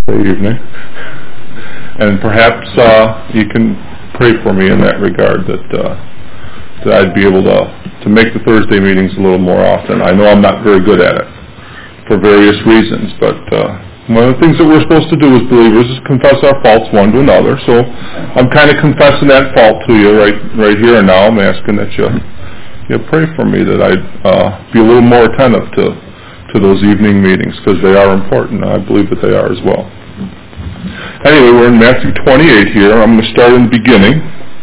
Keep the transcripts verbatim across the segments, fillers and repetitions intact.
evening, and perhaps uh, you can pray for me in that regard that uh, that I'd be able to to make the Thursday meetings a little more often. I know I'm not very good at it for various reasons, but uh, one of the things that we're supposed to do as believers is confess our faults one to another. So I'm kind of confessing that fault to you right right here and now. I'm asking that you you pray for me that I'd uh, be a little more attentive to to those evening meetings, because they are important. I believe that they are as well. Anyway, we're in Matthew twenty-eight here. I'm going to start in the beginning.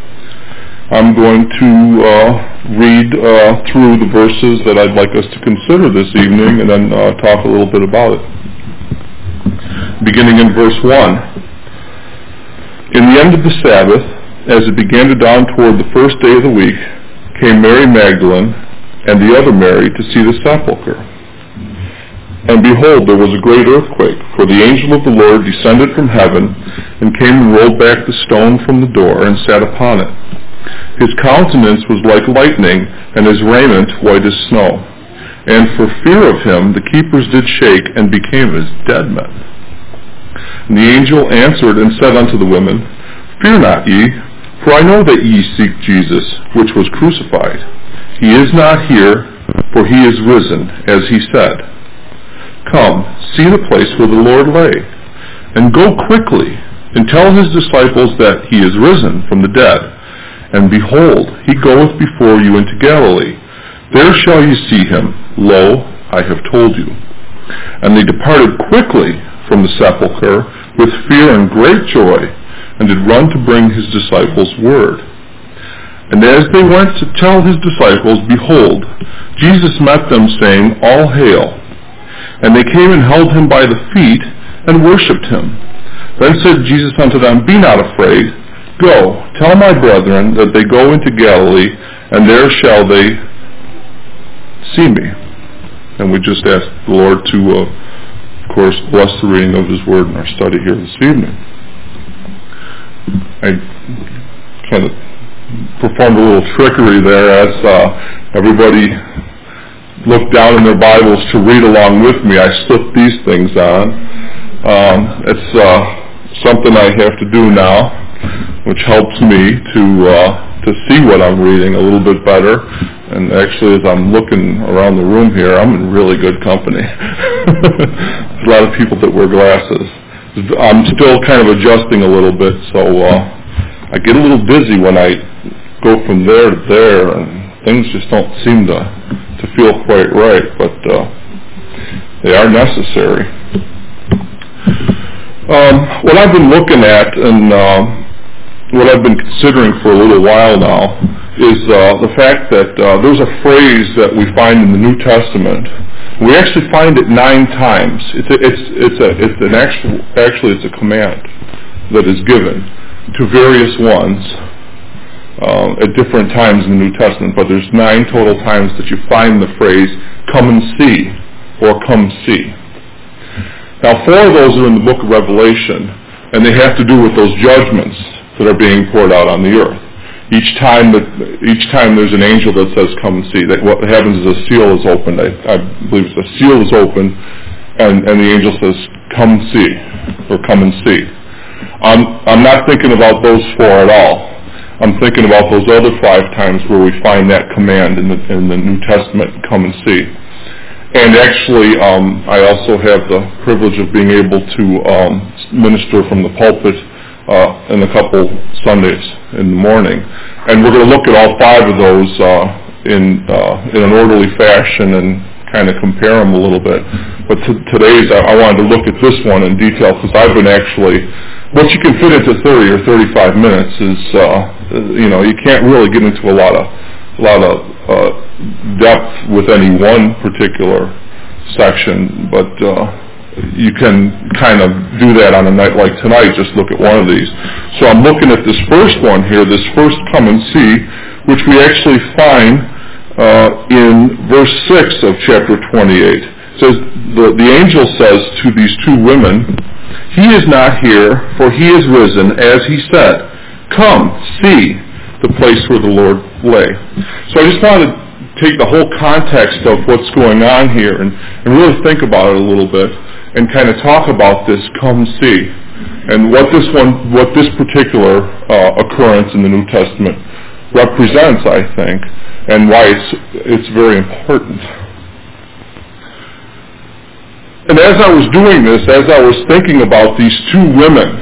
I'm going to uh, read uh, through the verses that I'd like us to consider this evening, and then uh, talk a little bit about it. Beginning in verse one. In the end of the Sabbath, as it began to dawn toward the first day of the week, came Mary Magdalene and the other Mary to see the sepulchre. And behold, there was a great earthquake, for the angel of the Lord descended from heaven, and came and rolled back the stone from the door, and sat upon it. His countenance was like lightning, and his raiment white as snow. And for fear of him the keepers did shake, and became as dead men. And the angel answered and said unto the women, Fear not ye, for I know that ye seek Jesus, which was crucified. He is not here, for he is risen, as he said. Come, see the place where the Lord lay, and go quickly, and tell his disciples that he is risen from the dead. And behold, he goeth before you into Galilee. There shall you see him. Lo, I have told you. And they departed quickly from the sepulchre with fear and great joy, and did run to bring his disciples word. And as they went to tell his disciples, behold, Jesus met them, saying, All hail. And they came and held him by the feet, and worshipped him. Then said Jesus unto them, Be not afraid. Go, tell my brethren that they go into Galilee, and there shall they see me. And we just ask the Lord to, uh, of course, bless the reading of his word in our study here this evening. I kind of performed a little trickery there as uh, everybody look down in their Bibles to read along with me. I slipped these things on. Um, it's uh, something I have to do now, which helps me to uh, to see what I'm reading a little bit better. And actually, as I'm looking around the room here, I'm in really good company. There's a lot of people that wear glasses. I'm still kind of adjusting a little bit, so uh, I get a little dizzy when I go from there to there, and things just don't seem to to feel quite right, but uh, they are necessary. Um, what I've been looking at and uh, what I've been considering for a little while now is uh, the fact that uh, there's a phrase that we find in the New Testament. We actually find it nine times. It's a, it's it's a it's an actual actually it's a command that is given to various ones Uh, at different times in the New Testament, but there's nine total times that you find the phrase, come and see, or come see. Now, four of those are in the book of Revelation, and they have to do with those judgments that are being poured out on the earth. Each time that each time there's an angel that says, come and see, that what happens is a seal is opened. I, I believe it's a seal is opened, and, and the angel says, come see, or come and see. I'm, I'm not thinking about those four at all. I'm thinking about those other five times where we find that command in the in the New Testament, come and see. And actually, um, I also have the privilege of being able to um, minister from the pulpit uh, in a couple Sundays in the morning. And we're going to look at all five of those uh, in uh, in an orderly fashion and kind of compare them a little bit. But t- today's, I, I wanted to look at this one in detail because I've been actually, what you can fit into thirty or thirty-five minutes is, uh, you know, you can't really get into a lot of, a lot of uh, depth with any one particular section, but uh, you can kind of do that on a night like tonight, just look at one of these. So I'm looking at this first one here, this first come and see, which we actually find uh, in verse six of chapter twenty-eight. It says, the, the angel says to these two women, He is not here, for he is risen, as he said. Come, see the place where the Lord lay. So I just wanted to take the whole context of what's going on here and, and really think about it a little bit. and kind of talk about this come see, and what this one, what this particular uh, occurrence in the New Testament represents, I think, and why it's it's very important. And as I was doing this, as I was thinking about these two women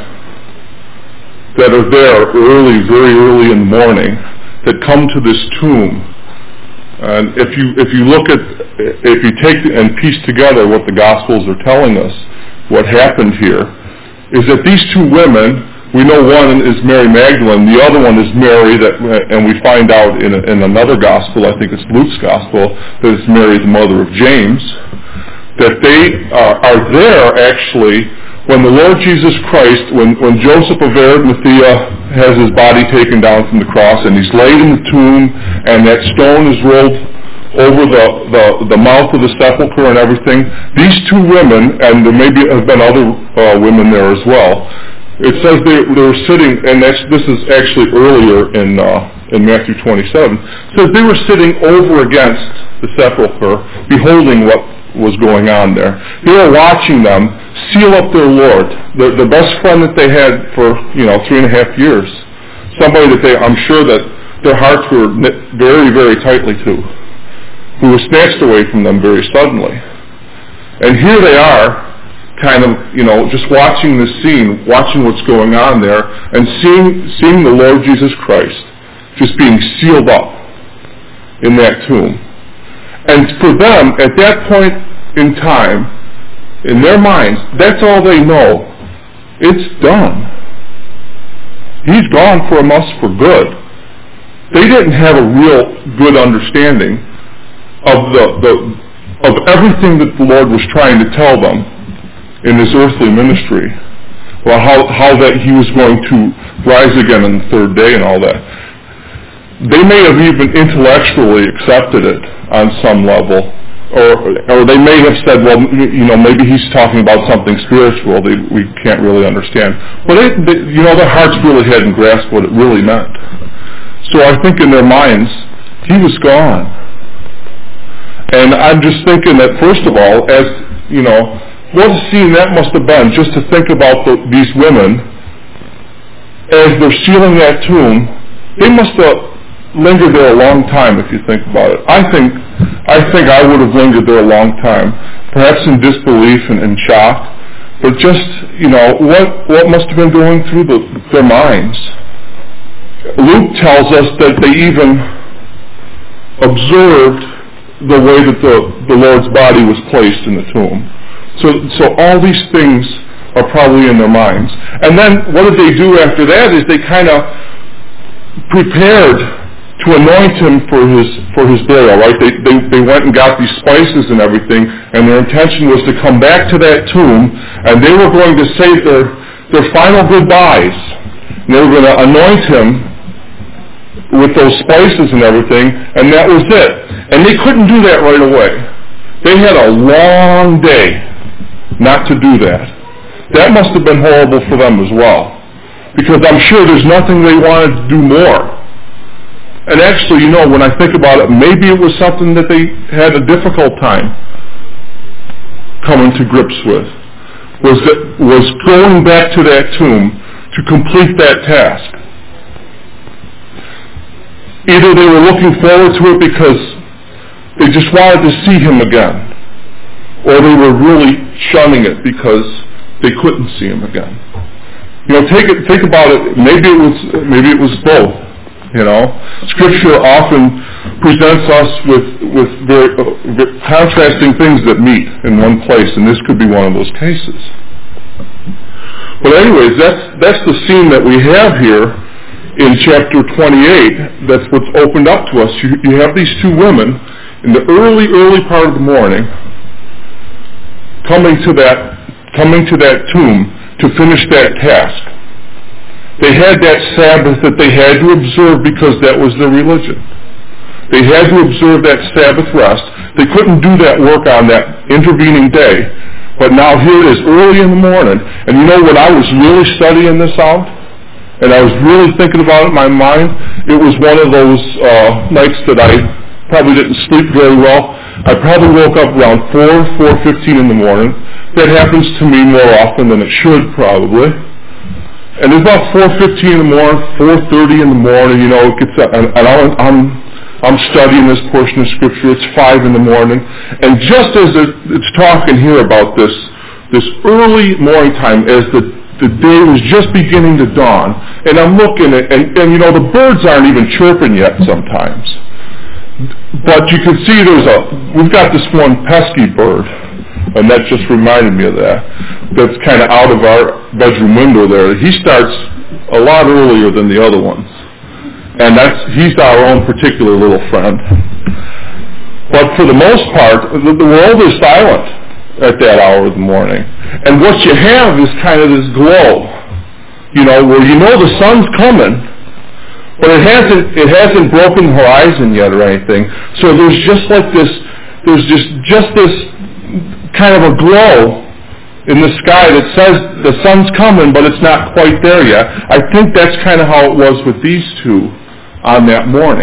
that are there early, very early in the morning, that come to this tomb, and if you if you look at if you take and piece together what the Gospels are telling us, what happened here is that these two women, we know one is Mary Magdalene, the other one is Mary, that, and we find out in, a, in another Gospel, I think it's Luke's Gospel, that it's Mary, the mother of James, that they uh, are there actually when the Lord Jesus Christ, when, when Joseph of Arimathea has his body taken down from the cross and he's laid in the tomb and that stone is rolled over the, the, the mouth of the sepulcher and everything, these two women, and there maybe have been other uh, women there as well, it says they, they were sitting, and that's, this is actually earlier in uh, in Matthew twenty-seven, it says they were sitting over against the sepulcher, beholding what was going on there. They were watching them seal up their Lord, the, the best friend that they had for, you know, three and a half years. Somebody that they, I'm sure that their hearts were knit very, very tightly to, who was snatched away from them very suddenly. And here they are, kind of, you know, just watching this scene, watching what's going on there, and seeing seeing the Lord Jesus Christ just being sealed up in that tomb. And for them, at that point in time, in their minds, that's all they know. It's done. He's gone from us for good. They didn't have a real good understanding of the, the of everything that the Lord was trying to tell them in his earthly ministry. Well, how, how that he was going to rise again on the third day and all that. They may have even intellectually accepted it on some level, or or they may have said, well, you know, maybe he's talking about something spiritual that we can't really understand. Well, they, they, you know, their hearts really hadn't grasped what it really meant. So I think in their minds, he was gone. And I'm just thinking that, first of all, as, you know, what a scene that must have been, just to think about the, these women, as they're sealing that tomb, they must have lingered there a long time, if you think about it. I think I think I would have lingered there a long time, perhaps in disbelief and, and shock, but just, you know, what, what must have been going through the, their minds. Luke tells us that they even observed the way that the, the Lord's body was placed in the tomb. So, so all these things are probably in their minds. And then what did they do after that is they kind of prepared to anoint him for his for his burial, right? They, they they went and got these spices and everything, and their intention was to come back to that tomb, and they were going to say their their final goodbyes. And they were going to anoint him with those spices and everything, and that was it. And they couldn't do that right away. They had a long day not to do that. That must have been horrible for them as well, because I'm sure there's nothing they wanted to do more. And actually, you know, when I think about it, maybe it was something that they had a difficult time coming to grips with, was that was going back to that tomb to complete that task. Either they were looking forward to it because they just wanted to see him again, or they were really shunning it because they couldn't see him again. You know, take it, think about it. Maybe it was, maybe it was both. You know, Scripture often presents us with with very, uh, very contrasting things that meet in one place, and this could be one of those cases. But anyways, that's that's the scene that we have here in chapter twenty-eight. That's what's opened up to us. You, you have these two women in the early, early part of the morning coming to that coming to that tomb to finish that task. They had that Sabbath that they had to observe because that was their religion. They had to observe that Sabbath rest. They couldn't do that work on that intervening day. But now here it is, early in the morning. And you know, when I was really studying this out, and I was really thinking about it in my mind, it was one of those uh, nights that I Probably didn't sleep very well. I probably woke up around four, four fifteen in the morning. That happens to me more often than it should, probably. And it's about four fifteen in the morning, four thirty in the morning, you know, it gets up, and, and I'm, I'm, I'm studying this portion of Scripture. It's five in the morning. And just as it, it's talking here about this, this early morning time, as the, the day was just beginning to dawn, and I'm looking at, and, and you know, the birds aren't even chirping yet sometimes. But you can see there's a, we've got this one pesky bird, and that just reminded me of that, that's kind of out of our bedroom window there. He starts a lot earlier than the other ones. And that's, he's our own particular little friend. But for the most part, the, the world is silent at that hour of the morning. And what you have is kind of this glow, you know, where you know the sun's coming, but it hasn't, it hasn't broken the horizon yet or anything. So there's just like this, there's just, just this kind of a glow in the sky that says the sun's coming, but it's not quite there yet. I think that's kind of how it was with these two on that morning.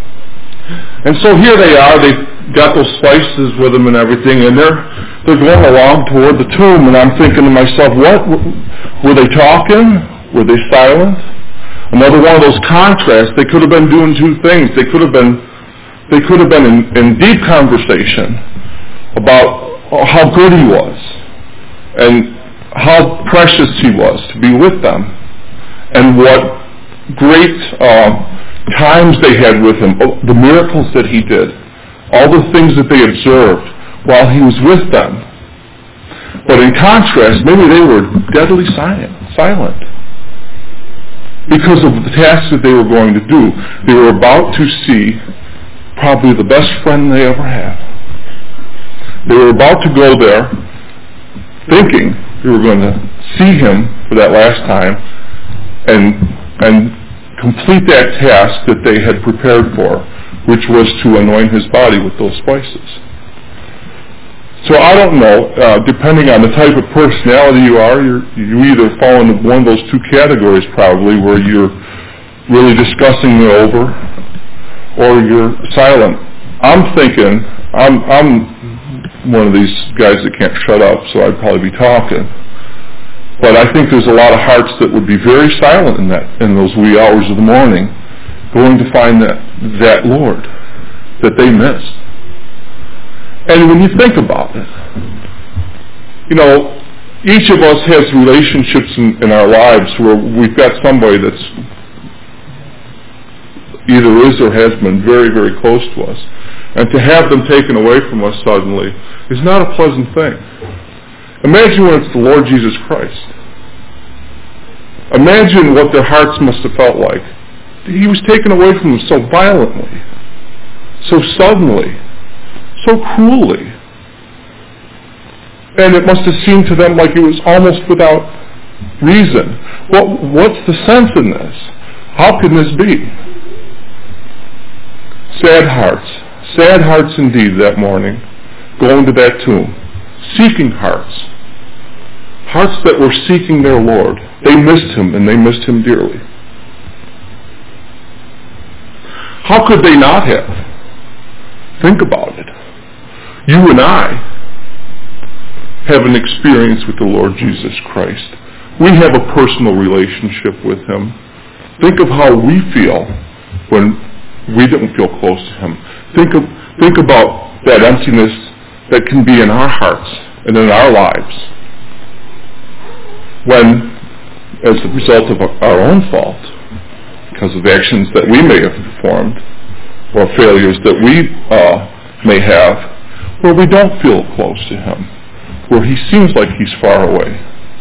And so here they are, they've got those spices with them and everything, and they're, they're going along toward the tomb, and I'm thinking to myself, what, were they talking? Were they silent? Another one of those contrasts. They could have been doing two things. They could have been, they could have been in, in deep conversation about how good he was and how precious he was to be with them, and what great uh, times they had with him, the miracles that he did, all the things that they observed while he was with them. But in contrast, maybe they were deadly silent, silent. Because of the task that they were going to do. They were about to see probably the best friend they ever had. They were about to go there thinking they were going to see him for that last time and and complete that task that they had prepared for, which was to anoint his body with those spices. So I don't know, uh, depending on the type of personality you are, you're, you either fall into one of those two categories probably, where you're really discussing it over, or you're silent. I'm thinking, I'm, I'm one of these guys that can't shut up, so I'd probably be talking. But I think there's a lot of hearts that would be very silent in that, in those wee hours of the morning, going to find that, that Lord that they missed. And when you think about it, you know, each of us has relationships in, in our lives where we've got somebody that's either is or has been very, very close to us. And to have them taken away from us suddenly is not a pleasant thing. Imagine when it's the Lord Jesus Christ. Imagine what their hearts must have felt like. He was taken away from them so violently, so suddenly, so cruelly. And it must have seemed to them like it was almost without reason. What, what's the sense in this? How can this be? Sad hearts. Sad hearts indeed that morning, going to that tomb. Seeking hearts. Hearts that were seeking their Lord. They missed him, and they missed him dearly. How could they not have? Think about it. You and I have an experience with the Lord Jesus Christ. We have a personal relationship with him. Think of how we feel when we don't feel close to him. Think of, think about that emptiness that can be in our hearts and in our lives when, as a result of our own fault, because of actions that we may have performed or failures that we uh, may have, where we don't feel close to him, where he seems like he's far away.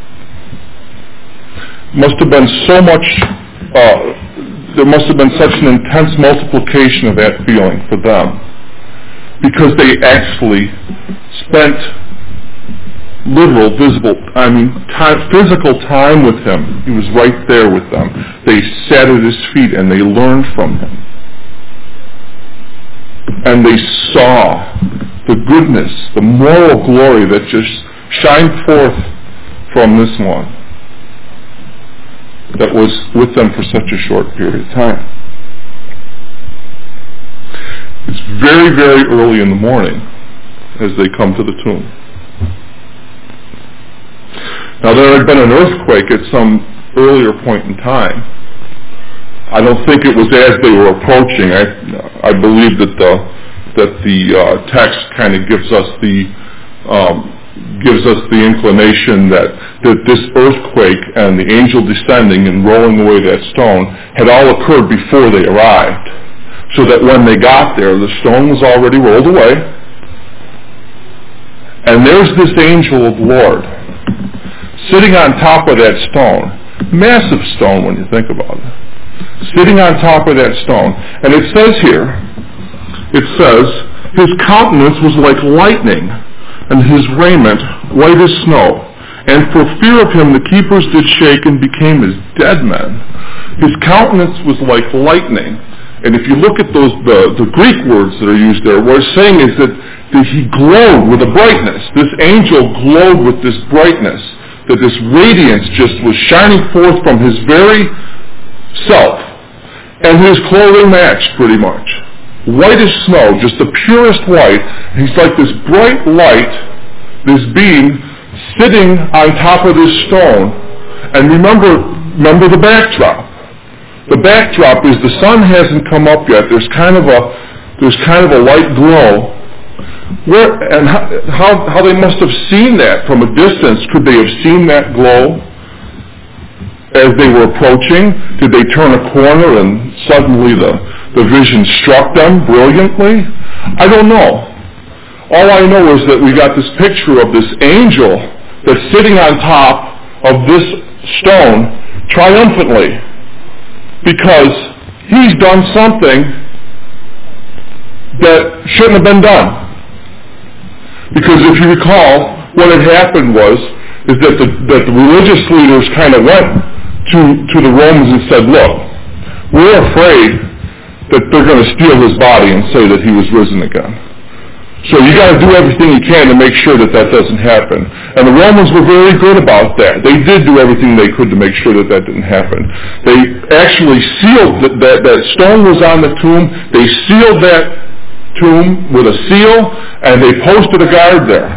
Must have been so much, uh, there must have been such an intense multiplication of that feeling for them, because they actually spent literal, visible, I mean, time, physical time with him. He was right there with them. They sat at his feet and they learned from him. And they saw the goodness, the moral glory that just shined forth from this one that was with them for such a short period of time. It's very, very early in the morning as they come to the tomb. Now, there had been an earthquake at some earlier point in time. I don't think it was as they were approaching. I, I believe that the that the uh, text kind of gives us the um, gives us the inclination that that this earthquake and the angel descending and rolling away that stone had all occurred before they arrived, so that when they got there, the stone was already rolled away, and there's this angel of the Lord sitting on top of that stone, massive stone when you think about it, sitting on top of that stone. And it says here, it says, his countenance was like lightning, and his raiment white as snow. And for fear of him the keepers did shake and became as dead men. His countenance was like lightning. And if you look at those the, the Greek words that are used there, what it's saying is that, that he glowed with a brightness. This angel glowed with this brightness, that this radiance just was shining forth from his very self. And his clothing matched pretty much. White as snow, just the purest white. He's like this bright light, this being, sitting on top of this stone. And remember, remember the backdrop. The backdrop is the sun hasn't come up yet. There's kind of a, there's kind of a light glow. Where, and how, how they must have seen that from a distance. Could they have seen that glow as they were approaching? Did they turn a corner and suddenly the, the vision struck them brilliantly? I don't know. All I know is that we got this picture of this angel that's sitting on top of this stone triumphantly, because he's done something that shouldn't have been done. Because if you recall, what had happened was is that the, that the religious leaders kind of went to, to the Romans and said, look, we're afraid that they're going to steal his body and say that he was risen again. So you got to do everything you can to make sure that that doesn't happen. And the Romans were very good about that. They did do everything they could to make sure that that didn't happen. They actually sealed that, that, that stone was on the tomb. They sealed that tomb with a seal, and they posted a guard there.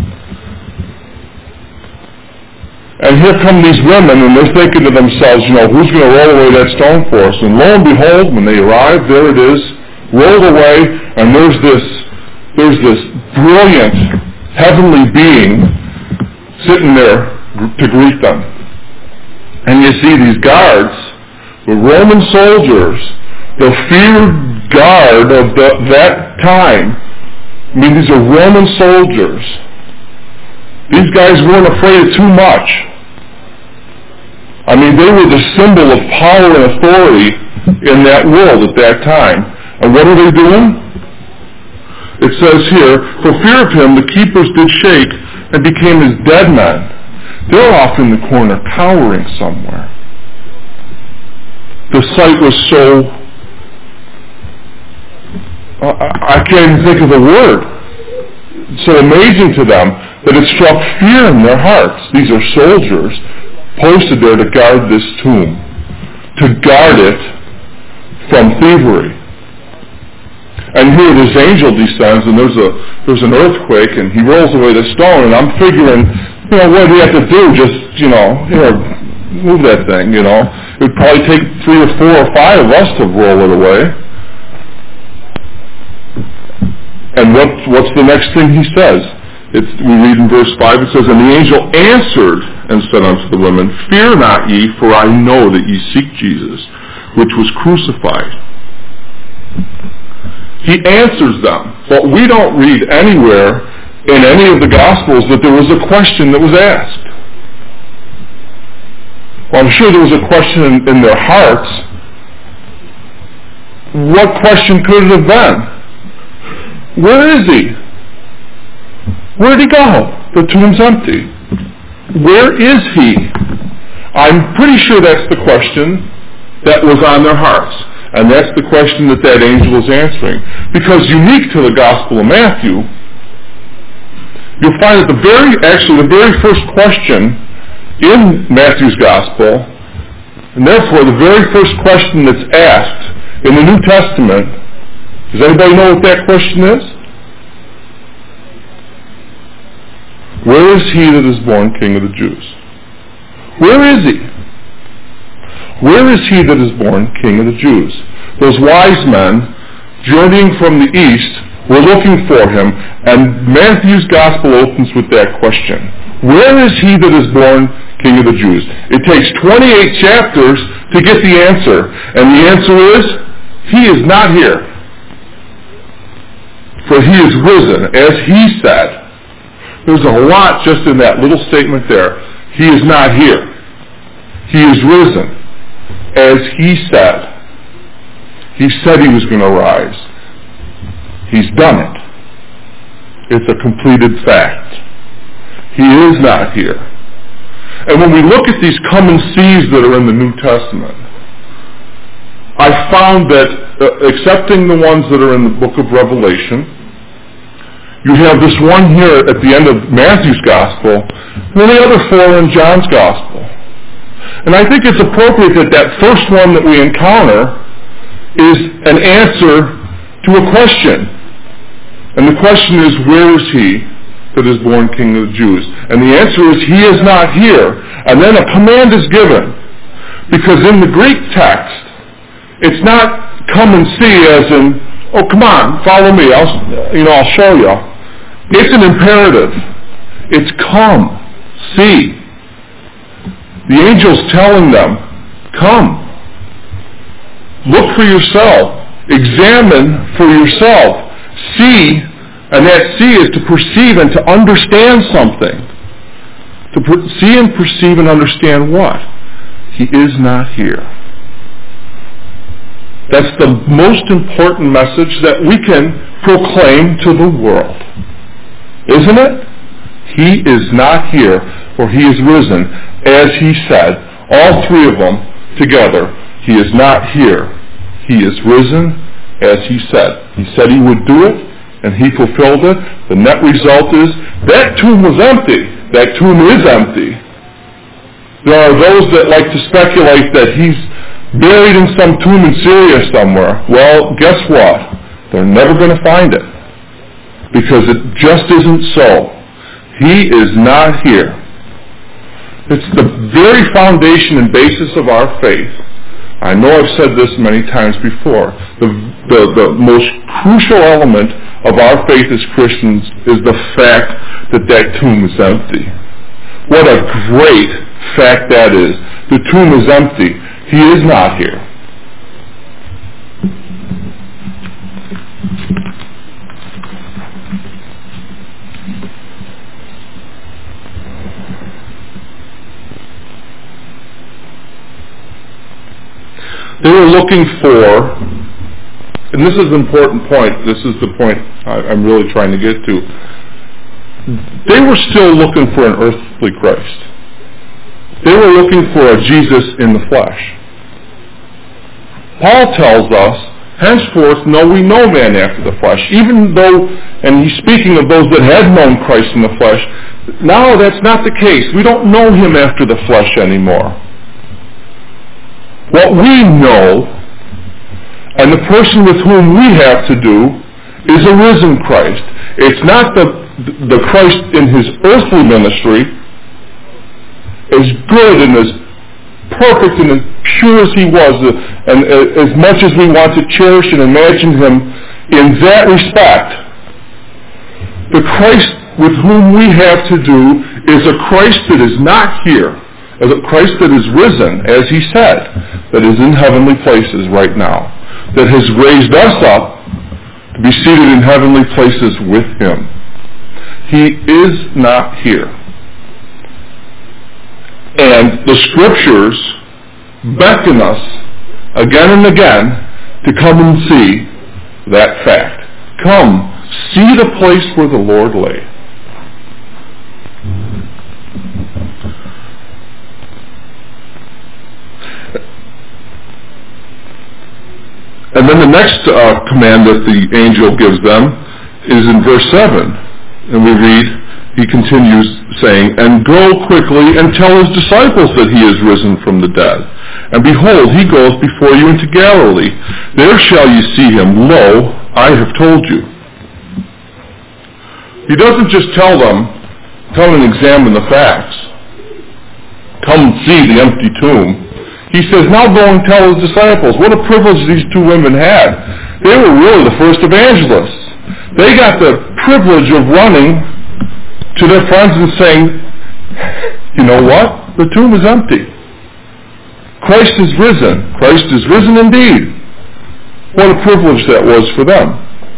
And here come these women, and they're thinking to themselves, you know, who's going to roll away that stone for us? And lo and behold, when they arrive, there it is, rolled away, and there's this, there's this brilliant heavenly being sitting there to greet them. And you see these guards, the Roman soldiers, the feared guard of the, that time. I mean, these are Roman soldiers. These guys weren't afraid of too much. I mean, they were the symbol of power and authority in that world at that time. And what are they doing? It says here, for fear of him the keepers did shake and became as dead men. They're off in the corner cowering somewhere. The sight was so I can't even think of the word. It's so amazing to them that it struck fear in their hearts. These are soldiers posted there to guard this tomb, to guard it from thievery. And here this angel descends, and there's a there's an earthquake, and he rolls away the stone. And I'm figuring, you know, what do you have to do? Just you know, you know, move that thing. You know, it would probably take three or four or five of us to roll it away. And what, what's the next thing he says? It's, we read in verse five, it says, and the angel answered and said unto the women, fear not ye, for I know that ye seek Jesus, which was crucified. He answers them, but we don't read anywhere in any of the Gospels that there was a question that was asked. Well, I'm sure there was a question in, in their hearts. What question could it have been? Where is he? Where'd he go? The tomb's empty. Where is he? I'm pretty sure that's the question that was on their hearts. And that's the question that that angel is answering. Because unique to the Gospel of Matthew, you'll find that the very, actually the very first question in Matthew's Gospel, and therefore the very first question that's asked in the New Testament, Does anybody know what that question is? Where is he that is born King of the Jews? Where is he? Where is he that is born King of the Jews? Those wise men journeying from the east were looking for him, and Matthew's gospel opens with that question. Where is he that is born King of the Jews? It takes twenty-eight chapters to get the answer, and the answer is, he is not here. For he is risen, as he said. There's a lot just in that little statement there. He is not here. He is risen, as he said. He said he was going to rise. He's done it. It's a completed fact. He is not here. And when we look at these come and sees that are in the New Testament, I found that, uh, excepting the ones that are in the book of Revelation, you have this one here at the end of Matthew's Gospel, and then the other four are in John's Gospel. And I think it's appropriate that that first one that we encounter is an answer to a question. And the question is, where is he that is born King of the Jews? And the answer is, he is not here. And then a command is given. Because in the Greek text, it's not come and see as in, oh, come on, follow me, I'll, you know, I'll show you. It's an imperative. It's come, see. The angel's telling them, come. Look for yourself. Examine for yourself. See, and that see is to perceive and to understand something. To per- see and perceive and understand what? He is not here. That's the most important message that we can proclaim to the world. Isn't it? He is not here, for he is risen, as he said. All three of them together. He is not here. He is risen, as he said. He said he would do it, and he fulfilled it. The net result is that tomb was empty. That tomb is empty. There are those that like to speculate that he's buried in some tomb in Syria somewhere. Well, guess what? They're never going to find it. Because it just isn't so. He is not here. It's the very foundation and basis of our faith. I know I've said this many times before. The, the, the most crucial element of our faith as Christians is the fact that that tomb is empty. What a great fact that is. The tomb is empty. He is not here. They were looking for, and this is an important point, this is the point I'm really trying to get to. They were still looking for an earthly Christ. They were looking for a Jesus in the flesh. Paul tells us, henceforth know we no man after the flesh, even though, and he's speaking of those that had known Christ in the flesh, now that's not the case. We don't know him after the flesh anymore. What we know, and the person with whom we have to do, is a risen Christ. It's not the, the Christ in his earthly ministry, as good and as perfect and as pure as he was, and as much as we want to cherish and imagine him in that respect. The Christ with whom we have to do is a Christ that is not here, as a Christ that is risen, as he said, that is in heavenly places right now, that has raised us up to be seated in heavenly places with him. He is not here. And the Scriptures beckon us again and again to come and see that fact. Come, see the place where the Lord lay. And then the next uh, command that the angel gives them is in verse seven. And we read, he continues saying, and go quickly and tell his disciples that he is risen from the dead. And behold, he goes before you into Galilee. There shall you see him. Lo, I have told you. He doesn't just tell them, come and examine the facts. Come and see the empty tomb. He says, now go and tell his disciples. What a privilege these two women had. They were really the first evangelists. They got the privilege of running to their friends and saying, you know what? The tomb is empty. Christ is risen. Christ is risen indeed. What a privilege that was for them.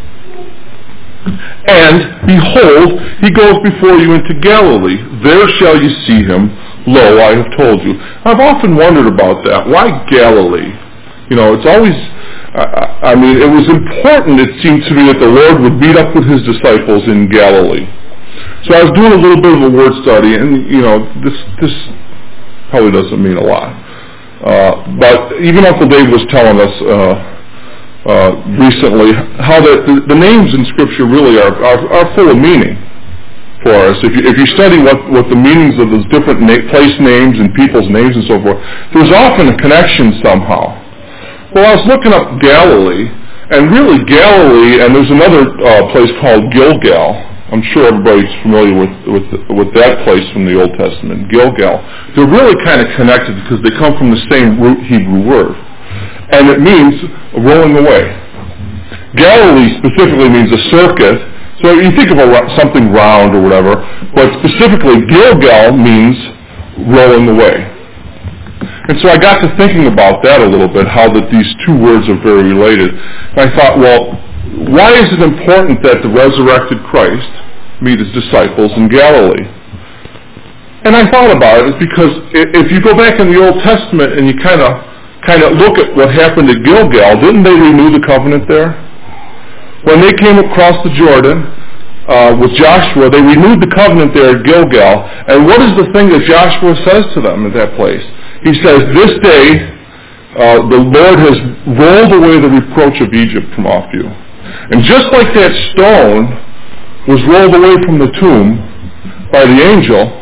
And, behold, he goes before you into Galilee. There shall you see him. Lo, I have told you. I've often wondered about that. Why Galilee? You know, it's always, uh, I mean, it was important, it seemed to me, that the Lord would meet up with his disciples in Galilee. So I was doing a little bit of a word study, and, you know, this this probably doesn't mean a lot. Uh, but even Uncle Dave was telling us uh, uh, recently how that the, the names in Scripture really are, are, are full of meaning for us. If you, if you study what, what the meanings of those different na- place names and people's names and so forth, there's often a connection somehow. Well, I was looking up Galilee, and really Galilee, and there's another uh, place called Gilgal. I'm sure everybody's familiar with, with with that place from the Old Testament, Gilgal. They're really kind of connected because they come from the same root Hebrew word. And it means rolling away. Galilee specifically means a circuit. So you think of a, something round or whatever, but specifically Gilgal means rolling away. And so I got to thinking about that a little bit, how that these two words are very related. And I thought, well, why is it important that the resurrected Christ meet his disciples in Galilee? And I thought about it because if you go back in the Old Testament and you kind of kind of look at what happened at Gilgal, didn't they renew the covenant there? When they came across the Jordan uh, with Joshua, they renewed the covenant there at Gilgal. And what is the thing that Joshua says to them at that place? He says, this day uh, the Lord has rolled away the reproach of Egypt from off you. And just like that stone was rolled away from the tomb by the angel,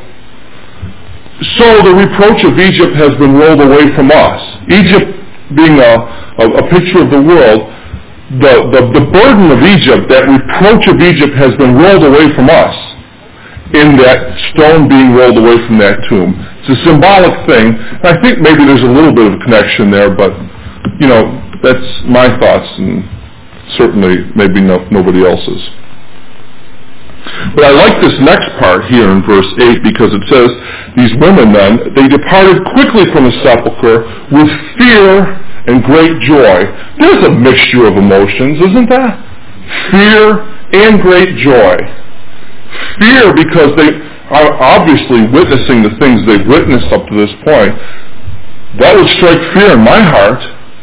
so the reproach of Egypt has been rolled away from us. Egypt being a, a, a picture of the world, the, the, the burden of Egypt, that reproach of Egypt has been rolled away from us in that stone being rolled away from that tomb. It's a symbolic thing. I think maybe there's a little bit of a connection there, but, you know, that's my thoughts, and certainly maybe no, nobody else's. But I like this next part here in verse eight because it says, these women then, they departed quickly from the sepulchre with fear and great joy. There's a mixture of emotions, isn't there? Fear and great joy. Fear because they are obviously witnessing the things they've witnessed up to this point. That would strike fear in my heart.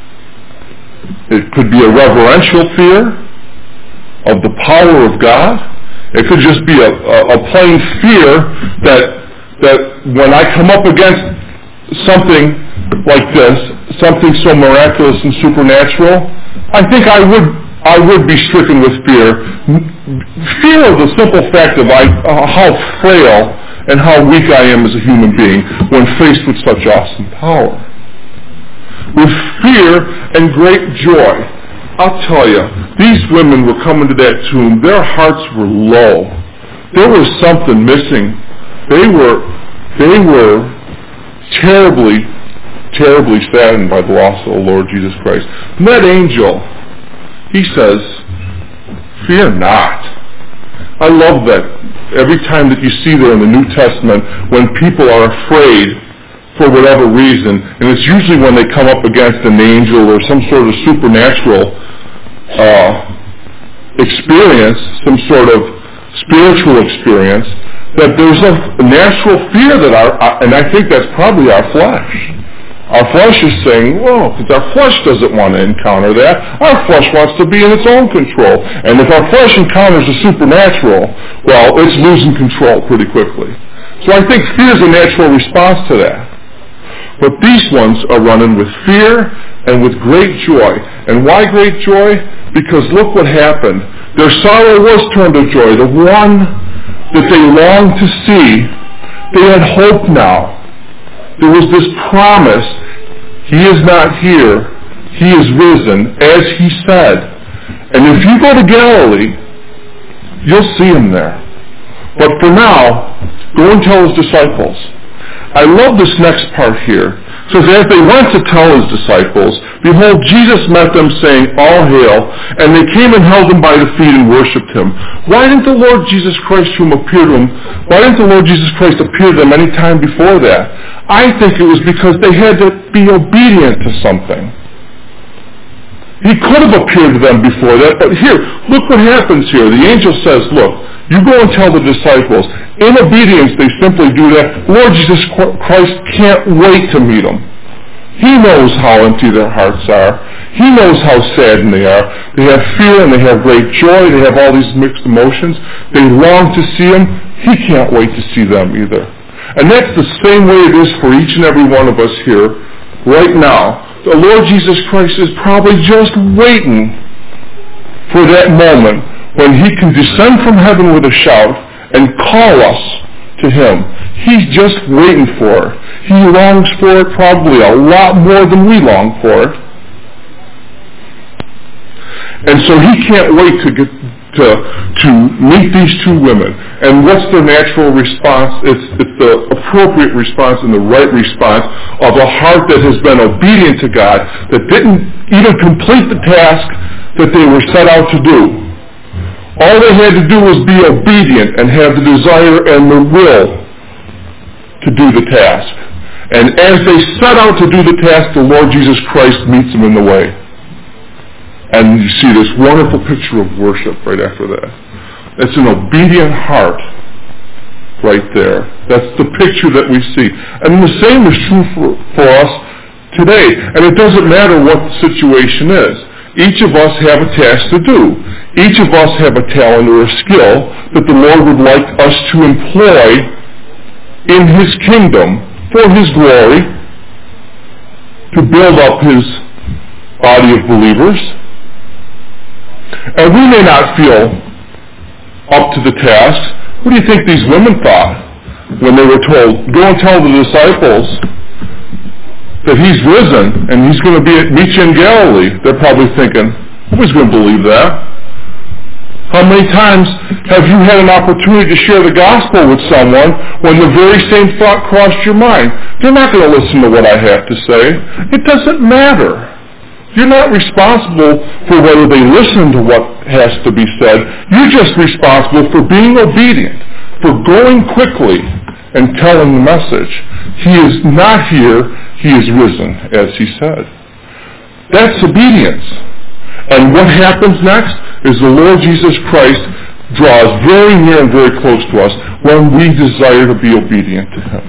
It could be a reverential fear of the power of God. It could just be a, a, a plain fear that that when I come up against something like this, something so miraculous and supernatural, I think I would I would be stricken with fear. Fear of the simple fact of I, uh, how frail and how weak I am as a human being when faced with such awesome power. With fear and great joy. I'll tell you, these women were coming to that tomb. Their hearts were low. There was something missing. They were, they were terribly, terribly saddened by the loss of the Lord Jesus Christ. And that angel, he says, fear not. I love that. Every time that you see there in the New Testament, when people are afraid for whatever reason, and it's usually when they come up against an angel or some sort of supernatural uh, experience, some sort of spiritual experience, that there's a natural fear that our, and I think that's probably our flesh. Our flesh is saying, whoa, because our flesh doesn't want to encounter that. Our flesh wants to be in its own control. And if our flesh encounters the supernatural, well, it's losing control pretty quickly. So I think fear is a natural response to that. But these ones are running with fear and with great joy. And why great joy? Because look what happened. Their sorrow was turned to joy. The one that they longed to see, they had hope now. There was this promise. He is not here. He is risen, as he said. And if you go to Galilee, you'll see him there. But for now, go and tell his disciples. I love this next part here. It says, as they went to tell his disciples, behold, Jesus met them, saying, all hail, and they came and held him by the feet and worshipped him. Why didn't the Lord Jesus Christ to him appear to him? Why didn't the Lord Jesus Christ appear to them any time before that? I think it was because they had to be obedient to something. He could have appeared to them before that, but here, look what happens here. The angel says, look, you go and tell the disciples. In obedience, they simply do that. Lord Jesus Christ can't wait to meet them. He knows how empty their hearts are. He knows how saddened they are. They have fear and they have great joy. They have all these mixed emotions. They long to see him. He can't wait to see them either. And that's the same way it is for each and every one of us here right now. The Lord Jesus Christ is probably just waiting for that moment when he can descend from heaven with a shout and call us to him. He's just waiting for it. He longs for it probably a lot more than we long for it. And so he can't wait to get to, to meet these two women. And what's the natural response? It's, it's the appropriate response and the right response of a heart that has been obedient to God, that didn't even complete the task that they were set out to do. All they had to do was be obedient and have the desire and the will to do the task. And as they set out to do the task, the Lord Jesus Christ meets them in the way. And you see this wonderful picture of worship right after that. It's an obedient heart right there. That's the picture that we see. And the same is true for, for us today. And it doesn't matter what the situation is. Each of us have a task to do. Each of us have a talent or a skill that the Lord would like us to employ in his kingdom for his glory, to build up his body of believers. And we may not feel up to the task. What do you think these women thought when they were told, go and tell the disciples that he's risen and he's going to be at, meet you in Galilee? They're probably thinking, who's going to believe that? How many times have you had an opportunity to share the gospel with someone when the very same thought crossed your mind? They're not going to listen to what I have to say. It doesn't matter. You're not responsible for whether they listen to what has to be said. You're just responsible for being obedient, for going quickly and telling the message. He is not here, he is risen, as he said. That's obedience. And what happens next is the Lord Jesus Christ draws very near and very close to us when we desire to be obedient to him.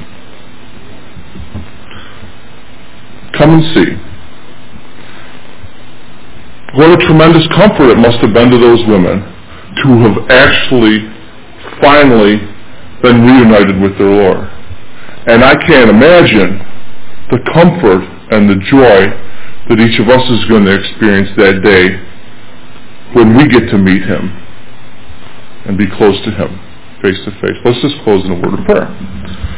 Come and see. What a tremendous comfort it must have been to those women to have actually, finally, been reunited with their Lord. And I can't imagine the comfort and the joy that each of us is going to experience that day when we get to meet him and be close to him face to face. Let's just close in a word of prayer.